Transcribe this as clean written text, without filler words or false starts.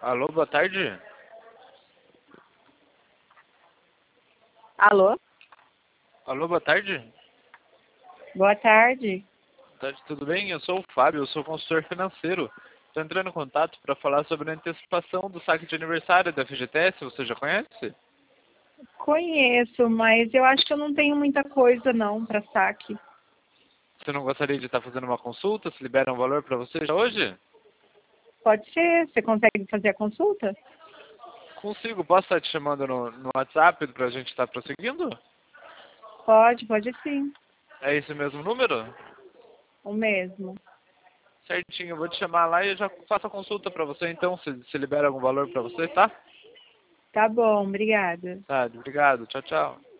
Alô, boa tarde. Alô? Alô, boa tarde. Boa tarde. Boa tarde, tudo bem? Eu sou o Fábio, eu sou consultor financeiro. Estou entrando em contato para falar sobre a antecipação do saque de aniversário da FGTS, você já conhece? Conheço, mas eu acho que eu não tenho muita coisa não para saque. Você não gostaria de estar fazendo uma consulta? Se libera um valor para você já hoje? Pode ser? Você consegue fazer a consulta? Consigo, posso estar te chamando no WhatsApp para a gente estar prosseguindo? Pode sim. É esse mesmo número? O mesmo. Certinho, eu vou te chamar lá e eu já faço a consulta para você então, se libera algum valor para você, tá? Tá bom, obrigada. Tá, obrigado, tchau, tchau.